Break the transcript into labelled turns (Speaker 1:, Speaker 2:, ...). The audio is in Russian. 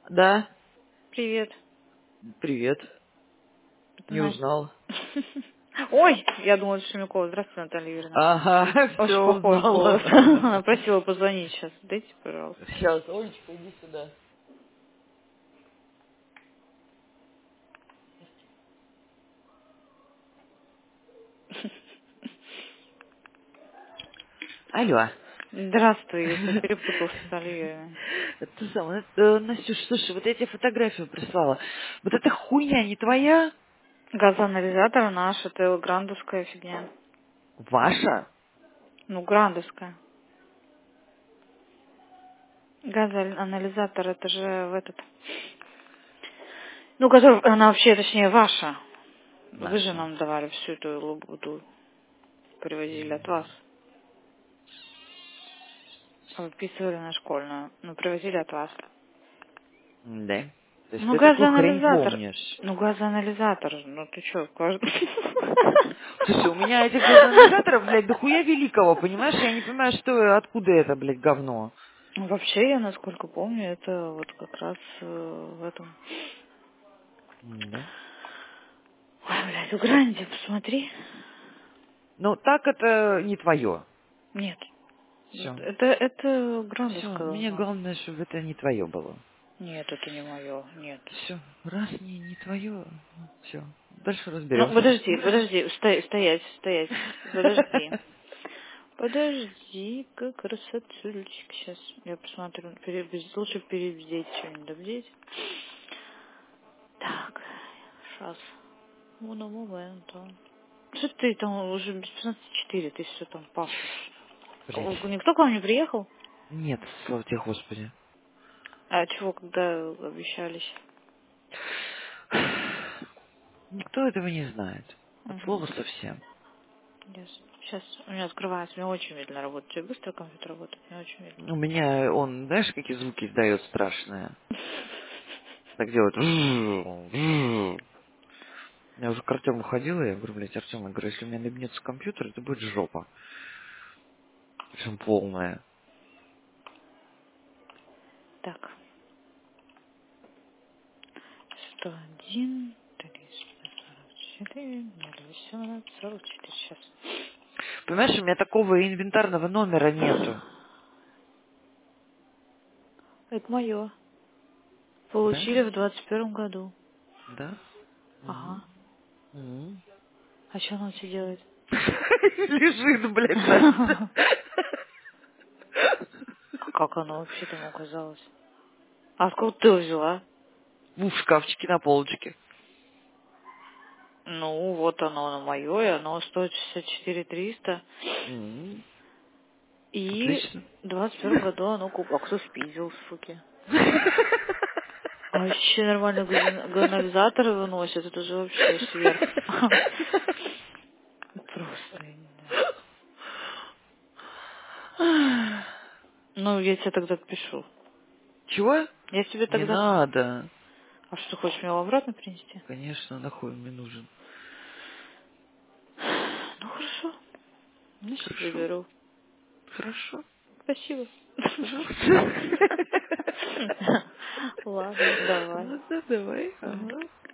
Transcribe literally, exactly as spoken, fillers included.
Speaker 1: Да,
Speaker 2: Привет.
Speaker 1: привет.
Speaker 2: Это
Speaker 1: Не
Speaker 2: Настя.
Speaker 1: узнал.
Speaker 2: Ой, я думала, это Шемякова. Здравствуйте, Наталья Юрьевна.
Speaker 1: Ага, все
Speaker 2: Очень похож голос.
Speaker 1: узнала.
Speaker 2: Она просила позвонить сейчас. Дайте, пожалуйста.
Speaker 1: Сейчас, Олечка, иди сюда. Алло.
Speaker 2: Здравствуй, я тебя перепутала с Натальей Юрьевной.
Speaker 1: Это самое, э, Настюш, слушай, вот я тебе фотографию прислала. Вот эта хуйня не твоя?
Speaker 2: Газоанализатор наш, это грандовская фигня.
Speaker 1: Ваша?
Speaker 2: Ну, грандовская. Газоанализатор, это же в этот... Ну, который, она вообще, точнее, ваша. Вы же
Speaker 1: Наша.
Speaker 2: нам давали всю эту лабуду. Привозили от вас. Выписывали на школьную. Ну, привозили от вас.
Speaker 1: Да. То есть
Speaker 2: Ну,
Speaker 1: ты такую хрень
Speaker 2: газоанализатор.
Speaker 1: помнишь?
Speaker 2: Ну, газоанализатор. Ну, ты что, каждый...
Speaker 1: Слушай, у меня этих газоанализаторов, блядь, дохуя великого, понимаешь? Я не понимаю, что, откуда это, блядь, говно.
Speaker 2: Ну, вообще, я, насколько помню, это вот как раз э, в этом...
Speaker 1: Да.
Speaker 2: Ой, блядь, у Гранди, посмотри.
Speaker 1: Ну, так это не твое.
Speaker 2: Нет.
Speaker 1: Все.
Speaker 2: Это, это
Speaker 1: Все,
Speaker 2: грандовская
Speaker 1: мне
Speaker 2: должна быть.
Speaker 1: главное, чтобы это не твое было.
Speaker 2: Нет, это не мое, нет.
Speaker 1: Все, раз не, не твое, все. Дальше
Speaker 2: Ну,
Speaker 1: разберемся.
Speaker 2: подожди, подожди, сто- стоять, стоять, подожди. Подожди-ка, красотулечка, сейчас я посмотрю, перебздеть, лучше перебздеть что-нибудь, добдеть. Так, сейчас. Уно моменту. Что ты там уже без пятнадцати четыре, ты все там пашешь.
Speaker 1: Блять.
Speaker 2: О, никто к вам не приехал?
Speaker 1: Нет, слава тебе, Господи.
Speaker 2: А чего, когда обещались?
Speaker 1: Никто этого не знает. От
Speaker 2: Угу.
Speaker 1: слова совсем.
Speaker 2: Сейчас у меня открывается, у меня очень медленно работает. У тебя быстро компьютер работает? У меня очень медленно.
Speaker 1: У меня он, знаешь, какие звуки издает страшные? Так делает. Я уже к Артему ходила, я говорю, блядь, Артем, я говорю, если у меня набнется компьютер, это будет жопа. Причем полная.
Speaker 2: Так, сто один, триста сорок четыре, ноль восемнадцать, сорок четыре. Сейчас.
Speaker 1: Понимаешь, у меня такого инвентарного номера нету.
Speaker 2: Это мое.
Speaker 1: Да?
Speaker 2: Получили в двадцать первом году.
Speaker 1: Да? Мгм.
Speaker 2: Ага.
Speaker 1: Мгм.
Speaker 2: А что она все делает?
Speaker 1: Лежит, блядь, Настя.
Speaker 2: А как оно вообще там оказалось? А откуда ты его взяла?
Speaker 1: Ну, в шкафчике на полочке.
Speaker 2: Ну, вот оно, оно мое, и оно стоит шестьдесят четыре триста.
Speaker 1: М,
Speaker 2: И
Speaker 1: Отлично.
Speaker 2: в двадцать первом году оно купил. А кто спиздил, суки? А вообще нормально газон- газоанализаторы выносят, это же вообще сверх. Просто, я не знаю. Ну, я тебе тогда отпишу.
Speaker 1: Чего?
Speaker 2: Я тебе
Speaker 1: Не
Speaker 2: тогда...
Speaker 1: надо.
Speaker 2: А что, хочешь мне его обратно принести?
Speaker 1: Конечно, нахуй он мне нужен.
Speaker 2: Ну, хорошо. Значит,
Speaker 1: Хорошо?
Speaker 2: заберу.
Speaker 1: Хорошо.
Speaker 2: Спасибо.
Speaker 1: Пожалуйста.
Speaker 2: Ладно, давай.
Speaker 1: Ладно, давай.
Speaker 2: Мгм.
Speaker 1: Ага.